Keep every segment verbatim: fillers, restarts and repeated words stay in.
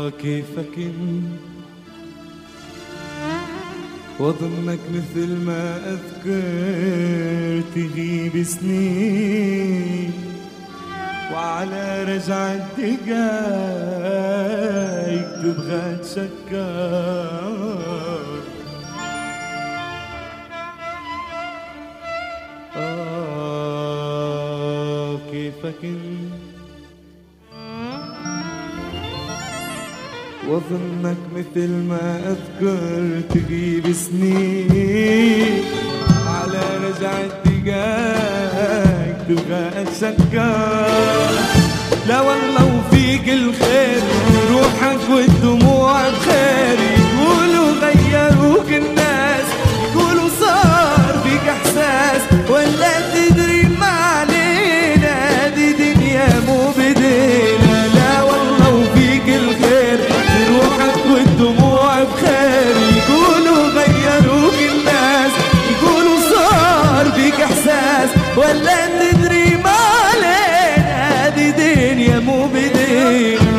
كيفك انت واظنك مثل ما اذكر تغيب سنين وعلى رجعة دقايق تبغى تشكر. آه كيفك انت واظنك مثل ما اذكر تغيب سنين على رجعة دقايق تبغى اتشكر. لا والله وفيك الخير روحك والدموع بخير، يقولوا غيروك الناس يقولوا صار فيك احساس ولا تدري ما علينا دي دنيا مو بدينا. لا والله وفيك الخير روحك والدموع بخير، يقولوا غيروك الناس يقولوا صار فيك احساس ولا تدري ما علينا دي دنيا مو بدينا.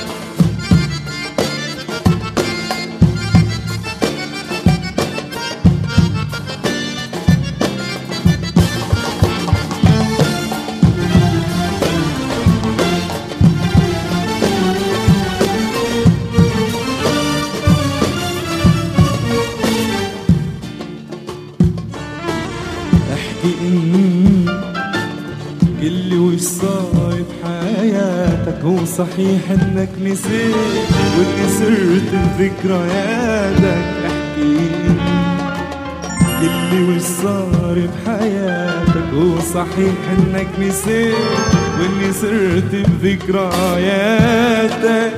قلي وش صاير بحياتك، هو صحيح انك نسيت واللي صرت بذكرياتك. احكيلي قلي وش صار بحياتك، هو صحيح انك نسيت واللي صرت بذكرياتك.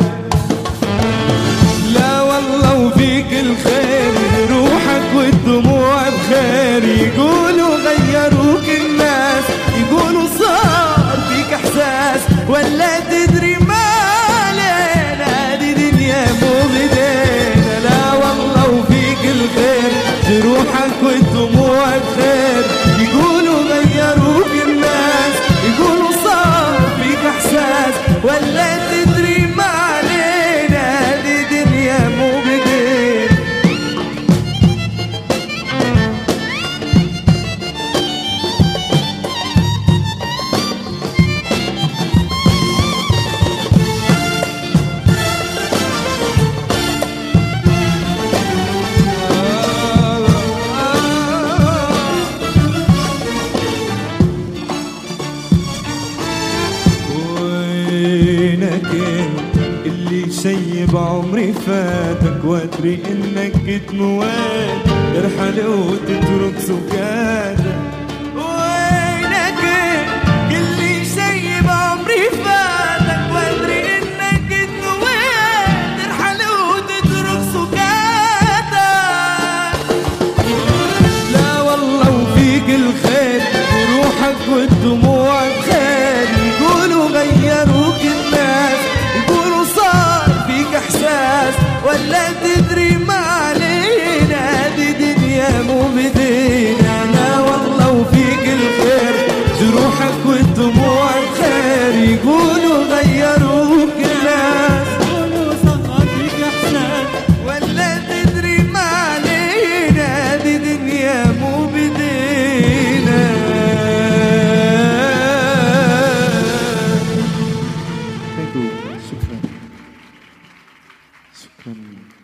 لا والله وفيك الخير روحك والدموع بخير، يقولوا غيروك الناس يقولوا صار فيك احساس ولا تدري ما علينا دي دنيا مو بدينا. لا والله وفيك الخير جروحك والدموع بخير، يقولوا غيروك الناس يقولوا صار فيك احساس ولا تدري ما علينا دي دنيا مو بدينا. اللي شي بعمري فاتك وادري انك تموت ترحل وتترك سكاتك. وينك اللي شي بعمري فاتك وادري انك تموت ترحل وتترك سكاتك. لا والله وفيك الخير روحك والدموع بخير، يقولوا غيروك الناس يقولوا صار فيك احساس ولا تدري ما علينا دي دنيا مو بدينا. لا والله وفيك الخير جروحك والدموع بخير، يقولوا غيروك الناس يقولوا صار فيك احساس ولا تدري ما علينا دي دنيا مو بدينا. شكرا شكرا.